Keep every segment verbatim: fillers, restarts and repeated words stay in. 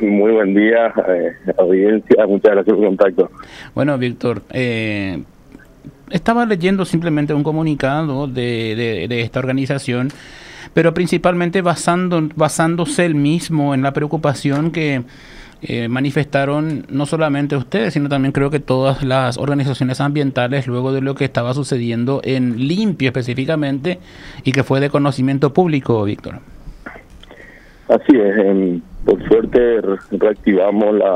Muy buen día, eh, audiencia, muchas gracias por el contacto. Bueno, Víctor, eh, estaba leyendo simplemente un comunicado de, de, de esta organización, pero principalmente basando, basándose el mismo en la preocupación que eh, manifestaron no solamente ustedes, sino también creo que todas las organizaciones ambientales luego de lo que estaba sucediendo en Limpio específicamente y que fue de conocimiento público, Víctor. Así es, en, por suerte re reactivamos la,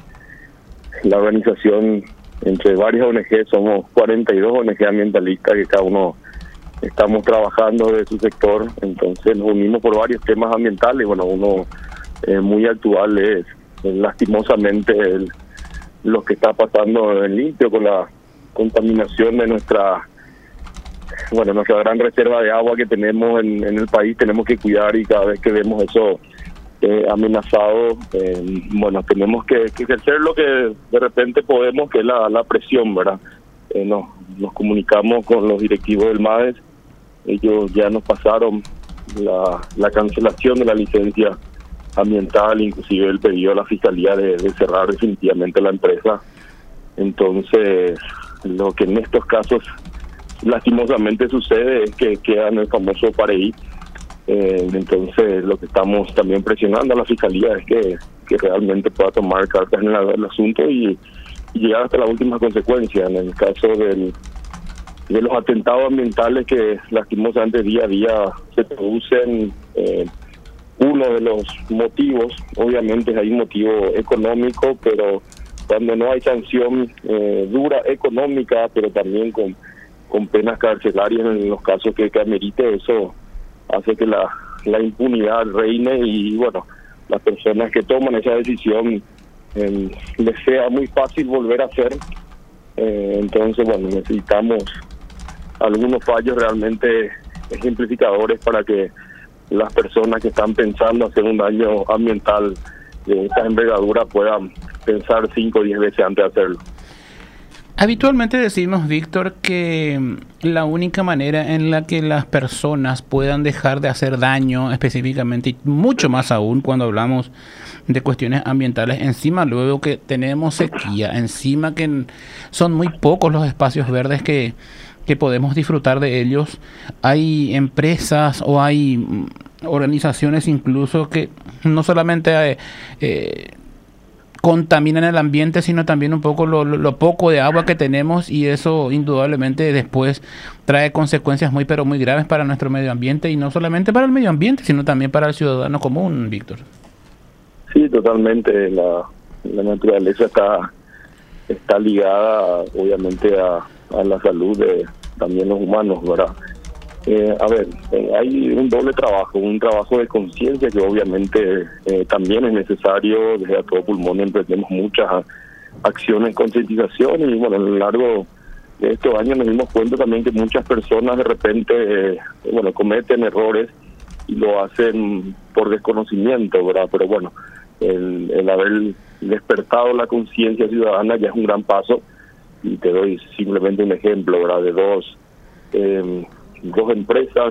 la organización entre varias O N G, somos cuarenta y dos O N G ambientalistas que cada uno estamos trabajando de su sector, entonces nos unimos por varios temas ambientales. Bueno, uno eh, muy actual es, es lastimosamente el, lo que está pasando en Limpio con la contaminación de nuestra bueno nuestra gran reserva de agua que tenemos en, en el país. Tenemos que cuidar, y cada vez que vemos eso eh, amenazado, eh, bueno, tenemos que, que ejercer lo que de repente podemos, que es la, la presión, ¿verdad? Eh, nos, nos comunicamos con los directivos del MADES, ellos ya nos pasaron la, la cancelación de la licencia ambiental, inclusive el pedido a la Fiscalía de, de cerrar definitivamente la empresa. Entonces, lo que en estos casos lastimosamente sucede es que queda en el famoso pareí. Eh, entonces, lo que estamos también presionando a la Fiscalía es que, que realmente pueda tomar cartas en el, el asunto y, y llegar hasta la última consecuencia. En el caso del, de los atentados ambientales que lastimosamente día a día se producen, eh, uno de los motivos, obviamente hay un motivo económico, pero cuando no hay sanción eh, dura económica, pero también con, con penas carcelarias en los casos que, que amerite, eso hace que la, la impunidad reine y, bueno, las personas que toman esa decisión eh, les sea muy fácil volver a hacer. Eh, entonces, bueno, necesitamos algunos fallos realmente ejemplificadores para que las personas que están pensando hacer un daño ambiental de esta envergadura puedan pensar cinco o diez veces antes de hacerlo. Habitualmente decimos, Víctor, que la única manera en la que las personas puedan dejar de hacer daño específicamente, y mucho más aún cuando hablamos de cuestiones ambientales, encima luego que tenemos sequía, encima que son muy pocos los espacios verdes que, que podemos disfrutar de ellos, hay empresas o hay organizaciones incluso que no solamente eh, eh, contaminan el ambiente, sino también un poco lo, lo, lo poco de agua que tenemos, y eso indudablemente después trae consecuencias muy pero muy graves para nuestro medio ambiente, y no solamente para el medio ambiente, sino también para el ciudadano común, Víctor. Sí, totalmente. La, la naturaleza está está ligada obviamente a, a la salud de también los humanos, ¿verdad? Eh, a ver, eh, hay un doble trabajo, un trabajo de conciencia que obviamente eh, también es necesario. Desde A Todo Pulmón emprendemos muchas acciones de concientización y, bueno, a lo largo de estos años nos dimos cuenta también que muchas personas de repente, eh, bueno, cometen errores y lo hacen por desconocimiento, ¿verdad? Pero bueno, el, el haber despertado la conciencia ciudadana ya es un gran paso, y te doy simplemente un ejemplo, ¿verdad? De dos eh, dos empresas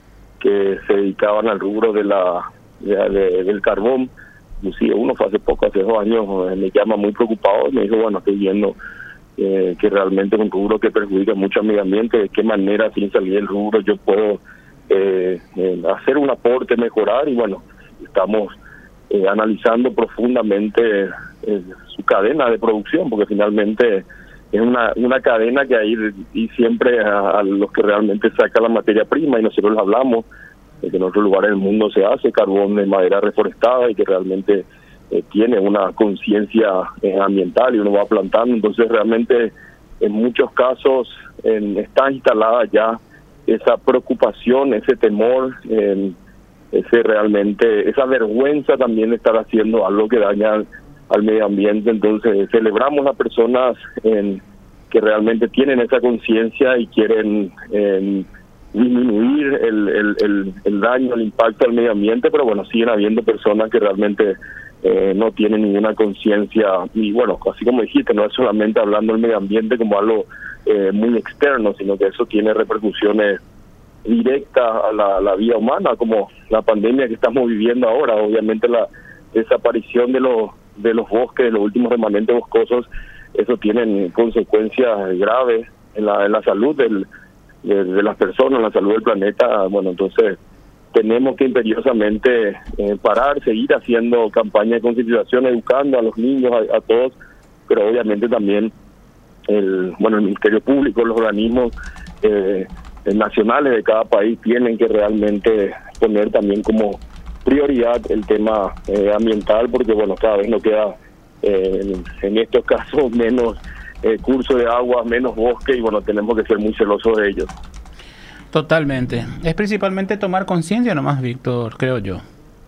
que se dedicaban al rubro de la de, de, del carbón. Inclusive uno fue hace poco, hace dos años, eh, me llama muy preocupado y me dijo, bueno, estoy viendo eh, que realmente es un rubro que perjudica mucho al medio ambiente. ¿De qué manera, sin salir del rubro, yo puedo eh, eh, hacer un aporte, mejorar? Y bueno, estamos eh, analizando profundamente eh, su cadena de producción, porque finalmente es una una cadena que hay, y siempre a, a los que realmente sacan la materia prima, y nosotros hablamos de que en otros lugares del mundo se hace carbón de madera reforestada y que realmente eh, tiene una conciencia eh, ambiental, y uno va plantando. Entonces realmente en muchos casos eh, está instalada ya esa preocupación, ese temor, eh, ese realmente esa vergüenza también de estar haciendo algo que daña al medio ambiente. Entonces celebramos a personas en, que realmente tienen esa conciencia y quieren en, disminuir el, el, el, el daño, el impacto al medio ambiente, pero bueno, siguen habiendo personas que realmente eh, no tienen ninguna conciencia. Y bueno, así como dijiste, no es solamente hablando del medio ambiente como algo eh, muy externo, sino que eso tiene repercusiones directas a la, la vida humana, como la pandemia que estamos viviendo ahora. Obviamente la desaparición de los de los bosques, de los últimos remanentes boscosos, eso tiene consecuencias graves en la, en la salud del, de, de las personas, en la salud del planeta. Bueno, entonces tenemos que imperiosamente eh, parar, seguir haciendo campañas de concientización, educando a los niños, a, a todos, pero obviamente también el bueno el Ministerio Público, los organismos eh, nacionales de cada país tienen que realmente poner también como prioridad el tema eh, ambiental, porque bueno, cada vez nos queda eh, en, en estos casos menos eh, curso de agua, menos bosque, y bueno, tenemos que ser muy celosos de ellos. Totalmente. Es principalmente tomar conciencia nomás, Víctor, creo yo.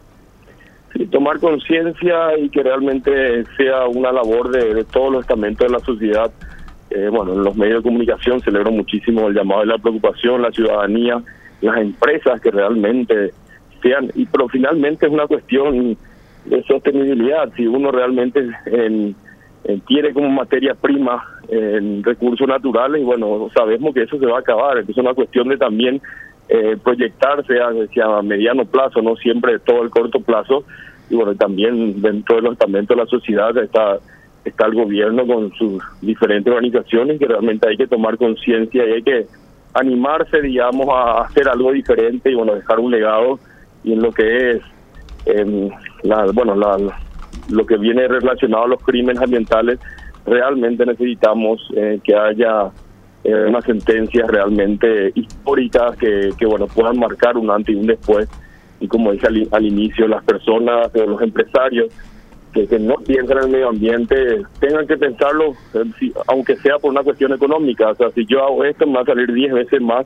Sí, tomar conciencia y que realmente sea una labor de, de todos los estamentos de la sociedad. Eh, bueno, en los medios de comunicación celebro muchísimo el llamado de la preocupación, la ciudadanía, las empresas que realmente sean, y pero finalmente es una cuestión de sostenibilidad. Si uno realmente en, en tiene como materia prima en recursos naturales, y bueno, sabemos que eso se va a acabar, entonces es una cuestión de también eh, proyectarse hacia a mediano plazo, no siempre todo el corto plazo, y bueno, también dentro de los estamentos de la sociedad está está el gobierno con sus diferentes organizaciones, que realmente hay que tomar conciencia y hay que animarse, digamos, a hacer algo diferente y bueno, dejar un legado. Y en lo que es eh, la, bueno la, lo que viene relacionado a los crímenes ambientales, realmente necesitamos eh, que haya eh, unas sentencias realmente históricas que, que bueno puedan marcar un antes y un después. Y como dije al, al inicio, las personas o los empresarios que, que no piensan en el medio ambiente tengan que pensarlo, eh, si, aunque sea por una cuestión económica. O sea, si yo hago esto me va a salir diez veces más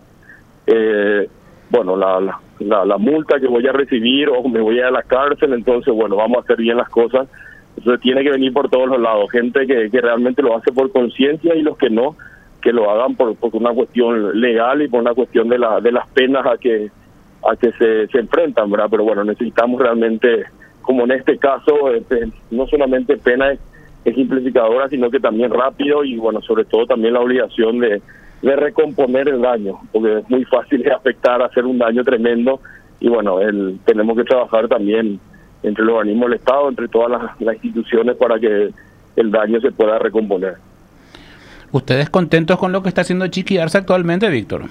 eh, bueno la, la La, la multa que voy a recibir o me voy a ir a la cárcel. Entonces bueno, vamos a hacer bien las cosas. Entonces tiene que venir por todos los lados, gente que, que realmente lo hace por conciencia, y los que no, que lo hagan por, por una cuestión legal y por una cuestión de la de las penas a que a que se, se enfrentan, ¿verdad? Pero bueno, necesitamos realmente, como en este caso, este, no solamente pena ejemplificadora, sino que también rápido, y bueno, sobre todo también la obligación de de recomponer el daño, porque es muy fácil de afectar, hacer un daño tremendo, y bueno, el, tenemos que trabajar también entre los organismos del Estado, entre todas las, las instituciones, para que el daño se pueda recomponer. ¿Ustedes contentos con lo que está haciendo Chiqui Arce actualmente, Víctor?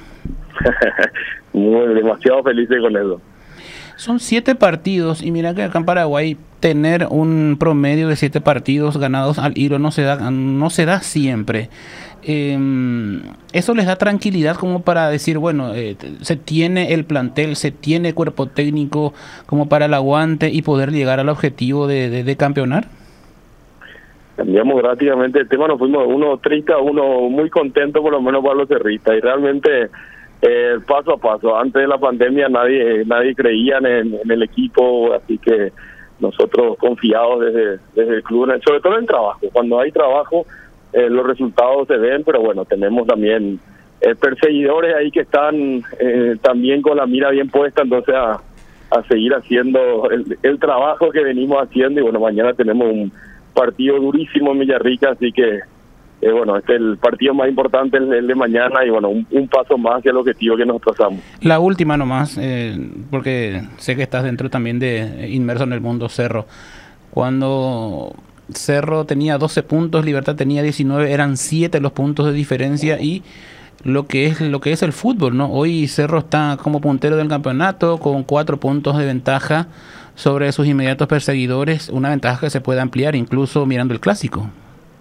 Muy, demasiado felices con eso. Son siete partidos, y mira que acá en Paraguay tener un promedio de siete partidos ganados al hilo no se da, no se da siempre. Eh, eso les da tranquilidad como para decir, bueno, eh, se tiene el plantel, se tiene cuerpo técnico como para el aguante y poder llegar al objetivo de, de, de campeonar. Cambiamos drásticamente el tema, nos fuimos uno triste a uno muy contento, por lo menos para los cerristas, y realmente eh, paso a paso. Antes de la pandemia nadie nadie creía en, en el equipo, así que nosotros confiados desde, desde el club, sobre todo en el trabajo. Cuando hay trabajo, Eh, los resultados se ven, pero bueno, tenemos también eh, perseguidores ahí que están eh, también con la mira bien puesta, entonces a, a seguir haciendo el, el trabajo que venimos haciendo. Y bueno, mañana tenemos un partido durísimo en Villarrica, así que eh, bueno, este es el partido más importante, el, el de mañana, y bueno, un, un paso más hacia el objetivo que nos trazamos. La última nomás, eh, porque sé que estás dentro también de inmerso en el mundo Cerro. Cuando Cerro tenía doce puntos, Libertad tenía diecinueve, eran siete los puntos de diferencia, y lo que es lo que es el fútbol, ¿no? Hoy Cerro está como puntero del campeonato con cuatro puntos de ventaja sobre sus inmediatos perseguidores, una ventaja que se puede ampliar incluso mirando el clásico.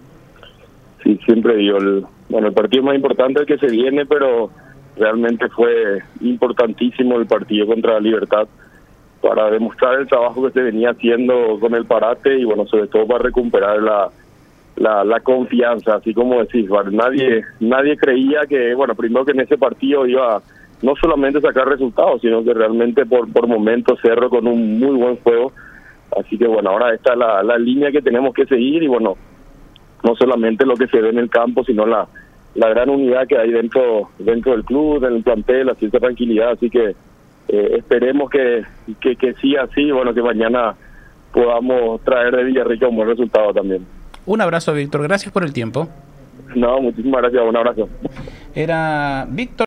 Sí, siempre digo, el, bueno, el partido más importante es el que se viene, pero realmente fue importantísimo el partido contra Libertad para demostrar el trabajo que se venía haciendo con el parate, y bueno, sobre todo para recuperar la la, la confianza, así como decís, ¿vale? nadie nadie creía que, bueno, primero que en ese partido iba no solamente a sacar resultados, sino que realmente por por momentos Cerro con un muy buen juego. Así que bueno, ahora esta es la, la línea que tenemos que seguir, y bueno, no solamente lo que se ve en el campo, sino la la gran unidad que hay dentro dentro del club, del plantel, la cierta tranquilidad. Así que Eh, esperemos que, que, que siga así, bueno, que mañana podamos traer de Villarrica un buen resultado también. Un abrazo, Víctor, gracias por el tiempo. No, muchísimas gracias, un abrazo. Era Víctor.